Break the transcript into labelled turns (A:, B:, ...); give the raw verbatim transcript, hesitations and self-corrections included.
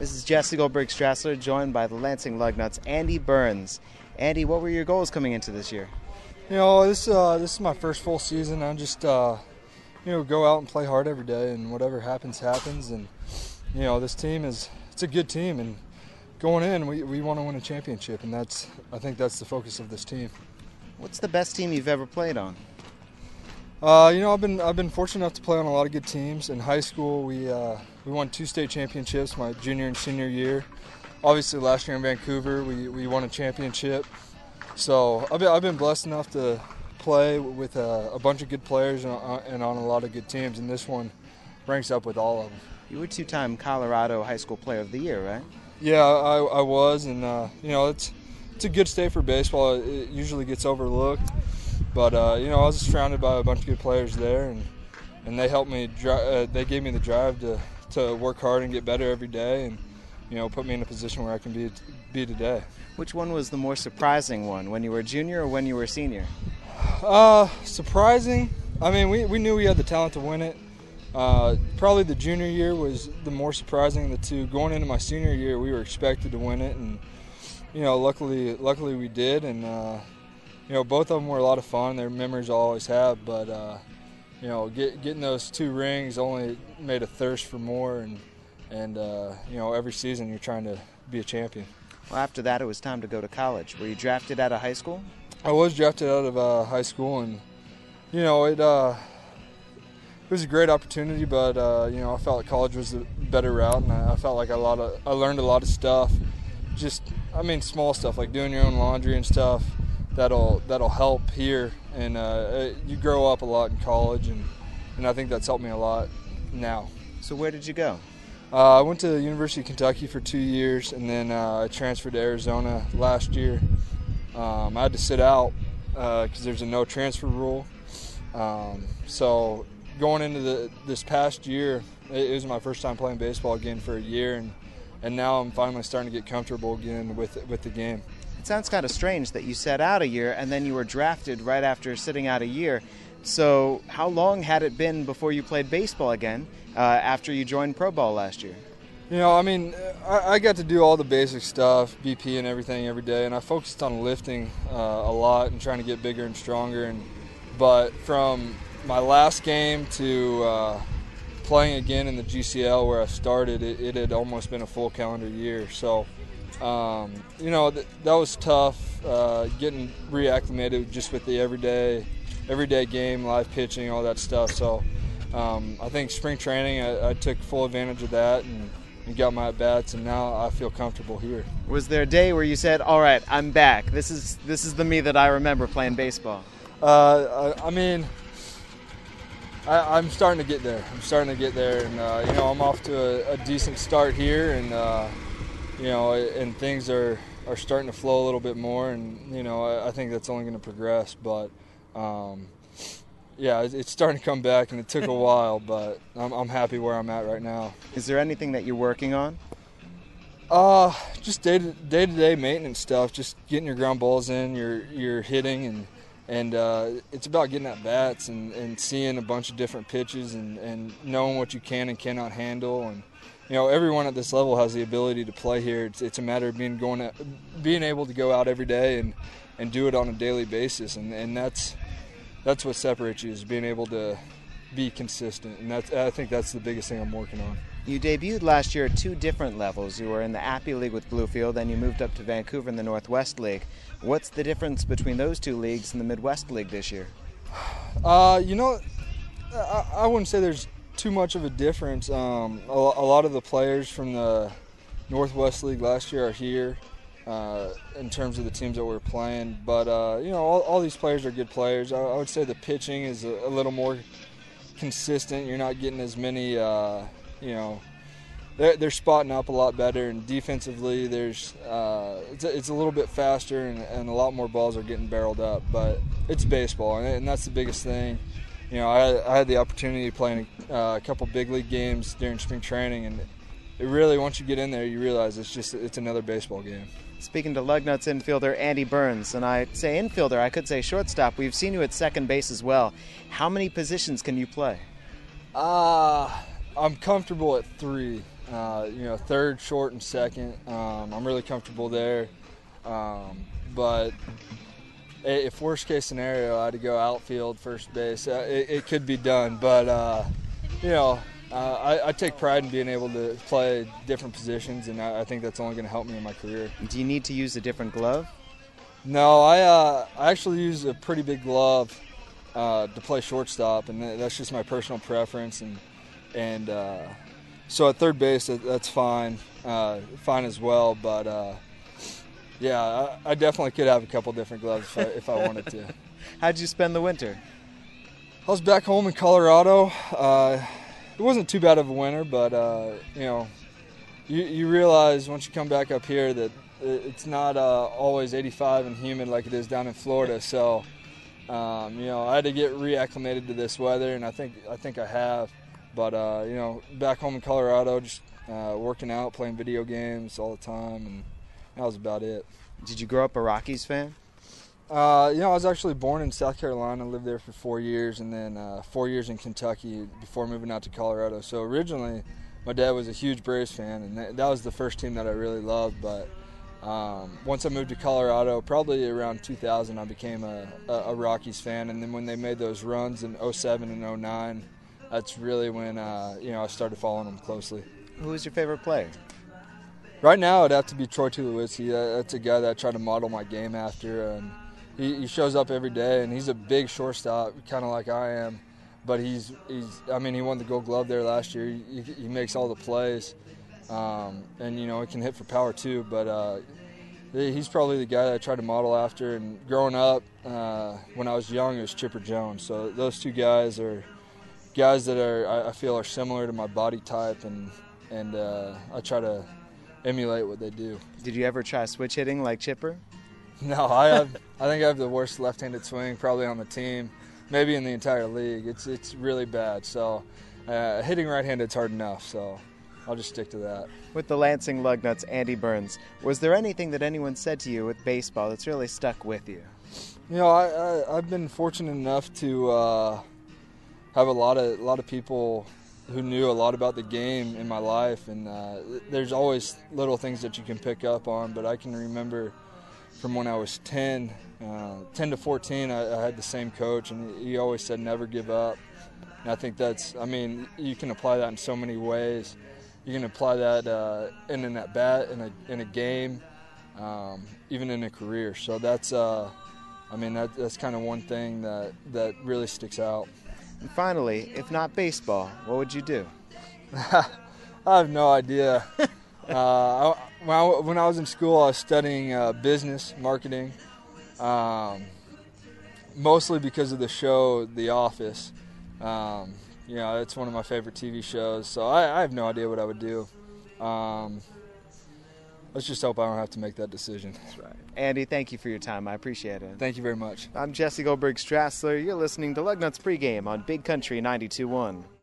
A: This is Jesse Goldberg-Strassler, joined by the Lansing Lugnuts, Andy Burns. Andy, what were your goals coming into this year?
B: You know, this uh, this is my first full season. I just, uh, you know, go out and play hard every day, and whatever happens, happens. And, you know, this team is, it's a good team, and going in, we, we want to win a championship, and that's, I think that's the focus of this team.
A: What's the best team you've ever played on?
B: Uh, you know, I've been I've been fortunate enough to play on a lot of good teams. In high school, we uh, we won two state championships my junior and senior year. Obviously, last year in Vancouver, we, we won a championship. So I've been, I've been blessed enough to play with a, a bunch of good players and, uh, and on a lot of good teams, and this one ranks up with all of them.
A: You were two-time Colorado High School Player of the Year, right?
B: Yeah, I, I was, and uh, you know, it's it's a good state for baseball. It usually gets overlooked. But, uh, you know, I was surrounded by a bunch of good players there, and, and they helped me, dri- uh, they gave me the drive to, to work hard and get better every day and, you know, put me in a position where I can be be today.
A: Which one was the more surprising one, when you were a junior or when you were a senior?
B: Uh, surprising? I mean, we, we knew we had the talent to win it. Uh, probably the junior year was the more surprising of the two. Going into my senior year, we were expected to win it, and, you know, luckily, luckily we did, and, uh, you know, both of them were a lot of fun. They're memories I'll always have, but, uh, you know, get, getting those two rings only made a thirst for more, and, and uh, you know, every season you're trying to be a champion.
A: Well, after that, it was time to go to college. Were you drafted out of high school?
B: I was drafted out of uh, high school, and, you know, it, uh, it was a great opportunity, but, uh, you know, I felt like college was the better route, and I, I felt like a lot of, I learned a lot of stuff, just, I mean, small stuff, like doing your own laundry and stuff. That'll that'll help here, and uh, you grow up a lot in college, and, and I think that's helped me a lot now.
A: So where did you go?
B: Uh, I went to the University of Kentucky for two years, and then uh, I transferred to Arizona last year. Um, I had to sit out because uh, there's a no transfer rule. Um, so going into the this past year, it, it was my first time playing baseball again for a year, and, and now I'm finally starting to get comfortable again with with the game.
A: It sounds kind of strange that you sat out a year and then you were drafted right after sitting out a year. So how long had it been before you played baseball again uh, after you joined Pro Ball last year?
B: You know, I mean, I, I got to do all the basic stuff, B P and everything every day, and I focused on lifting uh, a lot and trying to get bigger and stronger. And but from my last game to uh, playing again in the G C L where I started, it, it had almost been a full calendar year. So. Um, you know, th- that was tough, uh, getting reacclimated just with the everyday everyday game, live pitching, all that stuff. So um, I think spring training, I, I took full advantage of that and, and got my at-bats, and now I feel comfortable here.
A: Was there a day where you said, all right, I'm back. This is this is the me that I remember playing baseball?
B: Uh, I, I mean, I, I'm starting to get there. I'm starting to get there, and, uh, you know, I'm off to a, a decent start here, and, uh, you know, and things are, are starting to flow a little bit more, and, you know, I, I think that's only going to progress. But, um, yeah, it, it's starting to come back, and it took a while, but I'm, I'm happy where I'm at right now.
A: Is there anything that you're working on?
B: Uh, just day-to-day day maintenance stuff, just getting your ground balls in, your, your hitting, and, and uh, it's about getting at bats and, and seeing a bunch of different pitches and, and knowing what you can and cannot handle. And you know, everyone at this level has the ability to play here. It's, it's a matter of being going at, being able to go out every day and, and do it on a daily basis, and, and that's that's what separates you, is being able to be consistent. And that's, I think that's the biggest thing I'm working on.
A: You debuted last year at two different levels. You were in the Appy League with Bluefield, then you moved up to Vancouver in the Northwest League. What's the difference between those two leagues and the Midwest League this year?
B: Uh, you know, I, I wouldn't say there's too much of a difference. Um, a, a lot of the players from the Northwest League last year are here uh, in terms of the teams that we're playing. But, uh, you know, all, all these players are good players. I, I would say the pitching is a, a little more consistent. You're not getting as many, uh, you know, they're, they're spotting up a lot better. And defensively, there's uh, it's, a, it's a little bit faster, and, and a lot more balls are getting barreled up. But it's baseball, and, and that's the biggest thing. You know, I, I had the opportunity to play in uh, a couple big league games during spring training, and it really, once you get in there, you realize it's just it's another baseball game.
A: Speaking to Lugnuts infielder Andy Burns, and I say infielder, I could say shortstop. We've seen you at second base as well. How many positions can you play?
B: Uh, I'm comfortable at three. Uh, you know, third, short, and second. Um, I'm really comfortable there. Um, but if worst case scenario, I had to go outfield, first base, uh, it, it could be done. But, uh, you know, uh, I, I take pride in being able to play different positions, and I, I think that's only going to help me in my career.
A: Do you need to use a different glove?
B: No, I, uh, I actually use a pretty big glove uh, to play shortstop, and that's just my personal preference. And, and uh, so at third base, that's fine, uh, fine as well. But, uh, yeah, I, I definitely could have a couple different gloves if I, if I wanted to.
A: How'd you spend the winter?
B: I was back home in Colorado. Uh, it wasn't too bad of a winter, but, uh, you know, you, you realize once you come back up here that it's not uh, always eighty-five and humid like it is down in Florida. So, um, you know, I had to get reacclimated to this weather, and I think I think I have. But, uh, you know, back home in Colorado, just uh, working out, playing video games all the time, and that was about it.
A: Did you grow up a Rockies fan?
B: Uh, you know, I was actually born in South Carolina, lived there for four years, and then uh, four years in Kentucky before moving out to Colorado. So originally, my dad was a huge Braves fan, and that, that was the first team that I really loved. But um, once I moved to Colorado, probably around two thousand, I became a, a, a Rockies fan. And then when they made those runs in oh seven and oh nine, that's really when uh, you know I started following them closely.
A: Who was your favorite player?
B: Right now, it'd have to be Troy Tulowitzki. That's a guy that I try to model my game after. And he, he shows up every day, and he's a big shortstop, kind of like I am. But he's, he's, I mean, he won the Gold Glove there last year. He, he makes all the plays. Um, and, you know, he can hit for power too. But uh, he's probably the guy that I try to model after. And growing up, uh, when I was young, it was Chipper Jones. So those two guys are guys that are I, I feel are similar to my body type, and, and uh, I try to emulate what they do.
A: Did you ever try switch hitting like Chipper?
B: No, I have. I think I have the worst left-handed swing probably on the team, maybe in the entire league. It's it's really bad. So uh, hitting right-handed is hard enough. So I'll just stick to that.
A: With the Lansing Lugnuts, Andy Burns, was there anything that anyone said to you with baseball that's really stuck with you?
B: You know, I, I I've been fortunate enough to uh, have a lot of a lot of people who knew a lot about the game in my life, and uh, there's always little things that you can pick up on. But I can remember from when I was ten, uh, ten to fourteen, I, I had the same coach, and he always said never give up. And I think that's, I mean, you can apply that in so many ways. You can apply that uh, in an at bat, in a in a game, um, even in a career. So that's, uh, I mean, that, that's kind of one thing that that really sticks out.
A: And finally, if not baseball, what would you do?
B: I have no idea. uh, I, when, I, when I was in school, I was studying uh, business, marketing, um, mostly because of the show The Office. Um, you know, it's one of my favorite T V shows, so I, I have no idea what I would do. Um, let's just hope I don't have to make that decision.
A: That's right. Andy, thank you for your time. I appreciate it.
B: Thank you very much.
A: I'm Jesse Goldberg-Strassler. You're listening to Lugnuts Pregame on Big Country ninety-two point one.